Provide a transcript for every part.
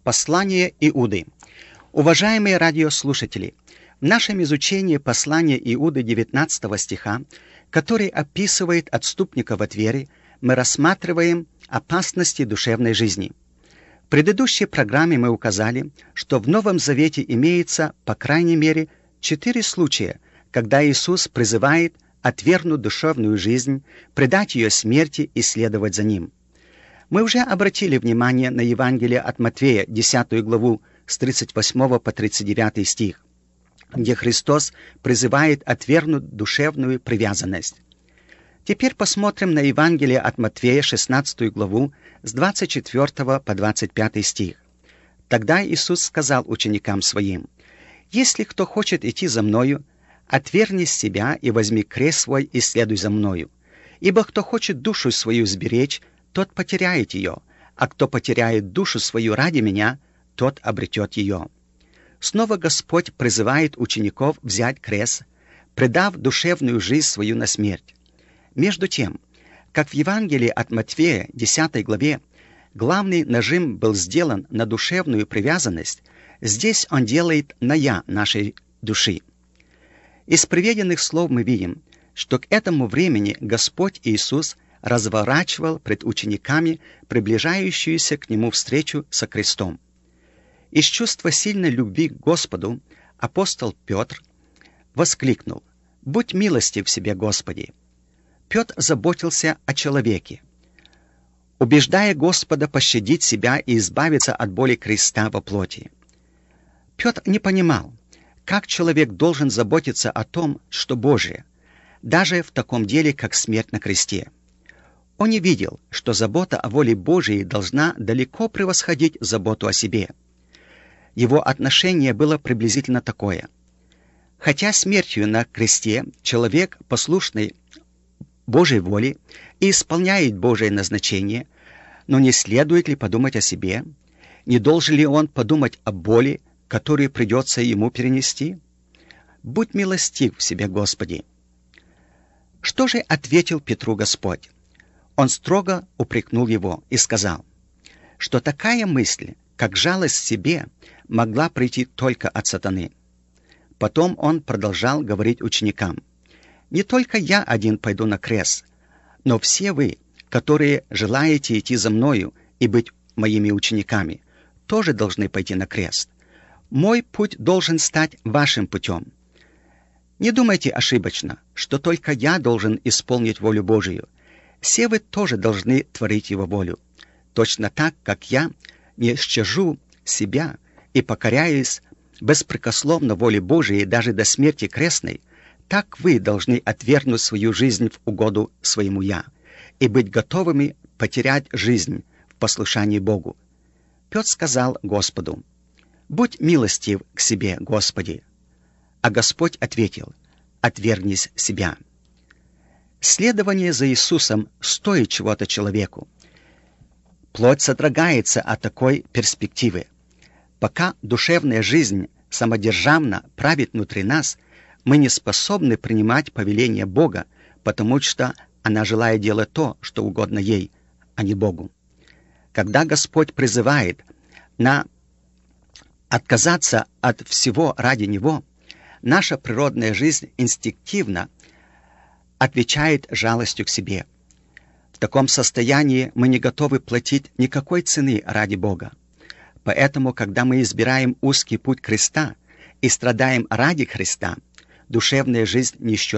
Послание Иуды. Уважаемые радиослушатели, в нашем изучении послания Иуды 19 стиха, который описывает отступников от веры, мы рассматриваем опасности душевной жизни. В предыдущей программе мы указали, что в Новом Завете имеется, по крайней мере, 4 случая, когда Иисус призывает отвергнуть душевную жизнь, предать ее смерти и следовать за Ним. Мы уже обратили внимание на Евангелие от Матфея, 10 главу, с 38 по 39 стих, где Христос призывает отвергнуть душевную привязанность. Теперь посмотрим на Евангелие от Матфея, 16 главу, с 24 по 25 стих. Тогда Иисус сказал ученикам Своим: «Если кто хочет идти за Мною, отвергни себя и возьми крест свой и следуй за Мною. Ибо кто хочет душу свою сберечь, тот потеряет ее, а кто потеряет душу свою ради Меня, тот обретет ее». Снова Господь призывает учеников взять крест, предав душевную жизнь свою на смерть. Между тем, как в Евангелии от Матфея, 10 главе, главный нажим был сделан на душевную привязанность, здесь Он делает на «я» нашей души. Из приведенных слов мы видим, что к этому времени Господь Иисус разворачивал пред учениками приближающуюся к Нему встречу со крестом. Из чувства сильной любви к Господу апостол Петр воскликнул: «Будь милостив себе, Господи!» Петр заботился о человеке, убеждая Господа пощадить себя и избавиться от боли креста во плоти. Петр не понимал, как человек должен заботиться о том, что Божие, даже в таком деле, как смерть на кресте. Он не видел, что забота о воле Божией должна далеко превосходить заботу о себе. Его отношение было приблизительно такое: хотя смертью на кресте человек, послушный Божьей воле и исполняет Божие назначение, но не следует ли подумать о себе? Не должен ли он подумать о боли, которую придется ему перенести? «Будь милостив в себе, Господи!» Что же ответил Петру Господь? Он строго упрекнул его и сказал, что такая мысль, как жалость к себе, могла прийти только от сатаны. Потом он продолжал говорить ученикам: «Не только я один пойду на крест, но все вы, которые желаете идти за Мною и быть моими учениками, тоже должны пойти на крест. Мой путь должен стать вашим путем. Не думайте ошибочно, что только я должен исполнить волю Божию. Все вы тоже должны творить Его волю. Точно так, как я не щажу себя и покоряюсь беспрекословно воле Божией даже до смерти крестной, так вы должны отвергнуть свою жизнь в угоду своему «я» и быть готовыми потерять жизнь в послушании Богу». Петр сказал Господу: «Будь милостив к себе, Господи». А Господь ответил: «Отвергнись себя». Следование за Иисусом стоит чего-то человеку. Плоть содрогается от такой перспективы. Пока душевная жизнь самодержавно правит внутри нас, мы не способны принимать повеление Бога, потому что она желает делать то, что угодно ей, а не Богу. Когда Господь призывает нас отказаться от всего ради Него, наша природная жизнь инстинктивно отвечает жалостью к себе. В таком состоянии мы не готовы платить никакой цены ради Бога. Поэтому, когда мы избираем узкий путь креста и страдаем ради Христа, душевная жизнь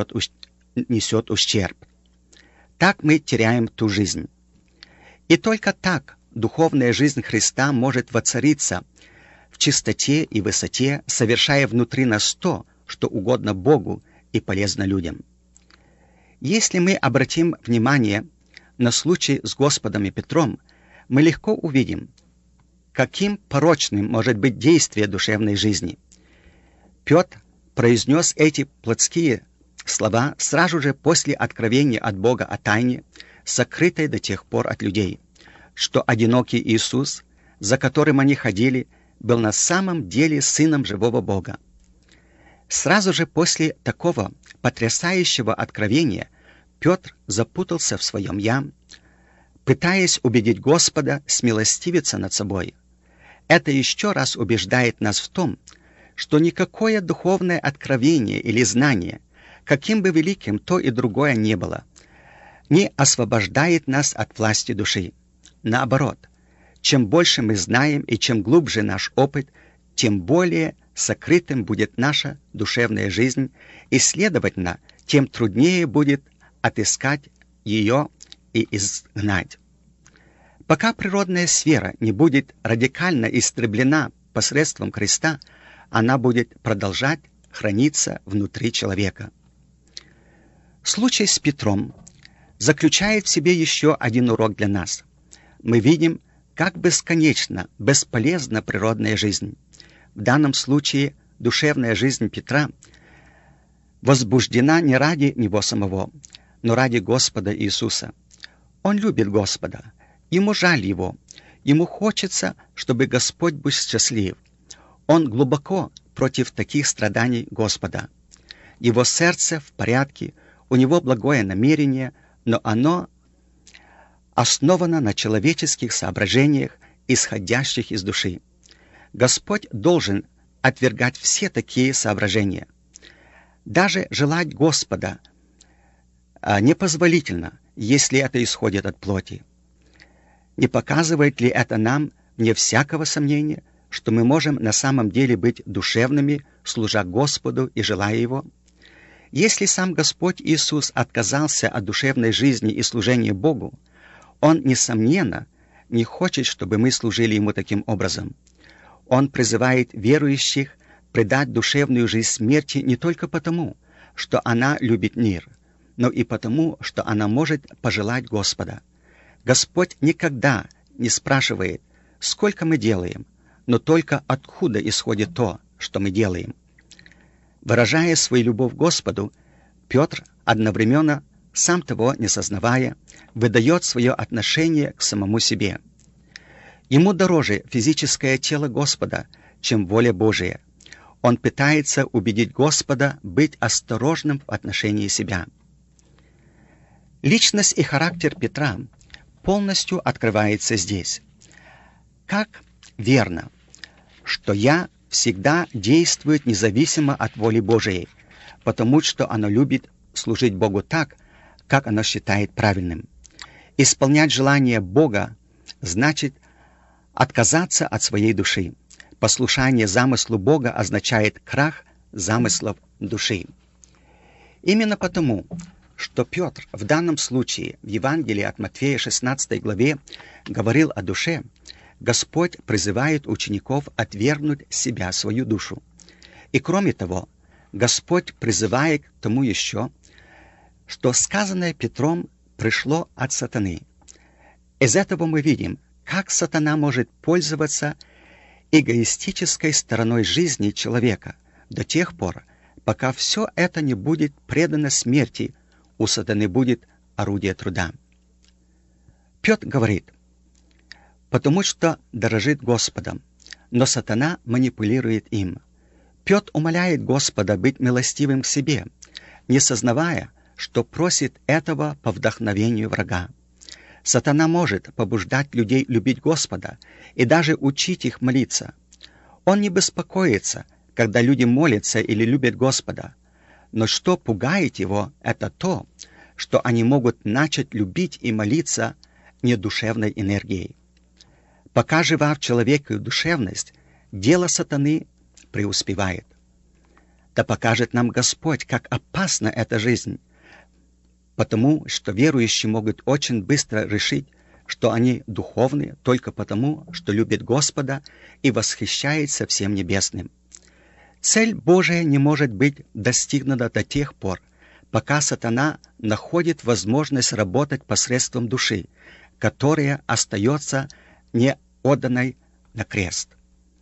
несет ущерб. Так мы теряем ту жизнь. И только так духовная жизнь Христа может воцариться в чистоте и высоте, совершая внутри нас то, что угодно Богу и полезно людям. Если мы обратим внимание на случай с Господом и Петром, мы легко увидим, каким порочным может быть действие душевной жизни. Петр произнес эти плотские слова сразу же после откровения от Бога о тайне, сокрытой до тех пор от людей, что одинокий Иисус, за которым они ходили, был на самом деле Сыном живого Бога. Сразу же после такого потрясающего откровения Петр запутался в своем «я», пытаясь убедить Господа смилостивиться над собой. Это еще раз убеждает нас в том, что никакое духовное откровение или знание, каким бы великим то и другое не было, не освобождает нас от власти души. Наоборот, чем больше мы знаем и чем глубже наш опыт, тем более сокрытым будет наша душевная жизнь, и, следовательно, тем труднее будет отыскать ее и изгнать. Пока природная сфера не будет радикально истреблена посредством креста, она будет продолжать храниться внутри человека. Случай с Петром заключает в себе еще один урок для нас. Мы видим, как бесконечно, бесполезна природная жизнь. В данном случае душевная жизнь Петра возбуждена не ради него самого, но ради Господа Иисуса. Он любит Господа, ему жаль его, ему хочется, чтобы Господь был счастлив. Он глубоко против таких страданий Господа. Его сердце в порядке, у него благое намерение, но оно основано на человеческих соображениях, исходящих из души. Господь должен отвергать все такие соображения. Даже желать Господа непозволительно, если это исходит от плоти. Не показывает ли это нам, вне всякого сомнения, что мы можем на самом деле быть душевными, служа Господу и желая Его? Если сам Господь Иисус отказался от душевной жизни и служения Богу, Он, несомненно, не хочет, чтобы мы служили Ему таким образом. Он призывает верующих предать душевную жизнь смерти не только потому, что она любит мир, но и потому, что она может пожелать Господа. Господь никогда не спрашивает, сколько мы делаем, но только откуда исходит то, что мы делаем. Выражая свою любовь к Господу, Петр одновременно, сам того не сознавая, выдает свое отношение к самому себе. Ему дороже физическое тело Господа, чем воля Божия. Он пытается убедить Господа быть осторожным в отношении себя. Личность и характер Петра полностью открывается здесь. Как верно, что «я» всегда действует независимо от воли Божией, потому что оно любит служить Богу так, как оно считает правильным. Исполнять желание Бога значит отказаться от своей души. Послушание замыслу Бога означает крах замыслов души. Именно потому, что Петр в данном случае в Евангелии от Матфея 16 главе говорил о душе, Господь призывает учеников отвергнуть себя, свою душу. И кроме того, Господь призывает к тому еще, что сказанное Петром пришло от сатаны. Из этого мы видим, как сатана может пользоваться эгоистической стороной жизни человека до тех пор, пока все это не будет предано смерти, у сатаны будет орудие труда. Петр говорит, потому что дорожит Господом, но сатана манипулирует им. Петр умоляет Господа быть милостивым к себе, не сознавая, что просит этого по вдохновению врага. Сатана может побуждать людей любить Господа и даже учить их молиться. Он не беспокоится, когда люди молятся или любят Господа. Но что пугает его, это то, что они могут начать любить и молиться недушевной энергией. Пока жива в человеке душевность, дело сатаны преуспевает. Да покажет нам Господь, как опасна эта жизнь, потому что верующие могут очень быстро решить, что они духовны только потому, что любят Господа и восхищаются всем небесным. Цель Божия не может быть достигнута до тех пор, пока сатана находит возможность работать посредством души, которая остается не отданной на крест.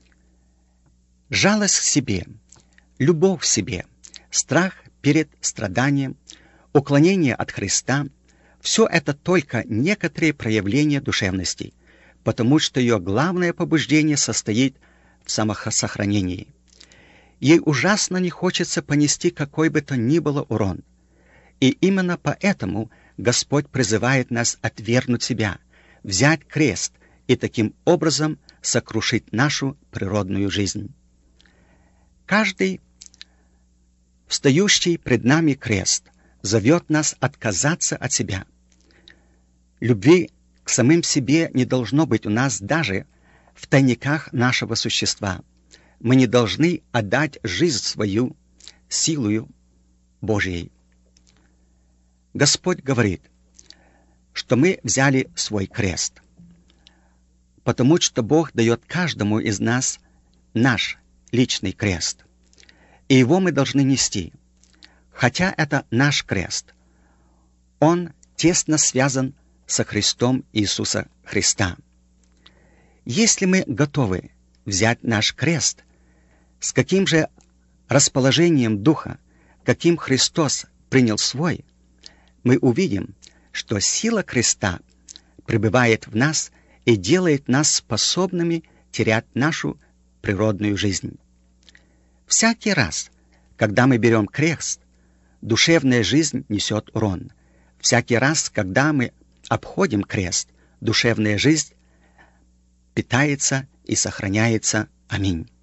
Жалость к себе, любовь к себе, страх перед страданием, уклонение от Христа – все это только некоторые проявления душевности, потому что ее главное побуждение состоит в самосохранении. Ей ужасно не хочется понести какой бы то ни было урон. И именно поэтому Господь призывает нас отвергнуть себя, взять крест и таким образом сокрушить нашу природную жизнь. Каждый встающий пред нами крест зовет нас отказаться от себя. Любви к самим себе не должно быть у нас даже в тайниках нашего существа. Мы не должны отдать жизнь свою силою Божией. Господь говорит, что мы взяли свой крест, потому что Бог дает каждому из нас наш личный крест, и его мы должны нести. Хотя это наш крест, он тесно связан со Христом Иисуса Христа. Если мы готовы взять наш крест, с каким же расположением духа, каким Христос принял свой, мы увидим, что сила креста пребывает в нас и делает нас способными терять нашу природную жизнь. Всякий раз, когда мы берем крест, душевная жизнь несет урон. Всякий раз, когда мы обходим крест, душевная жизнь питается и сохраняется. Аминь.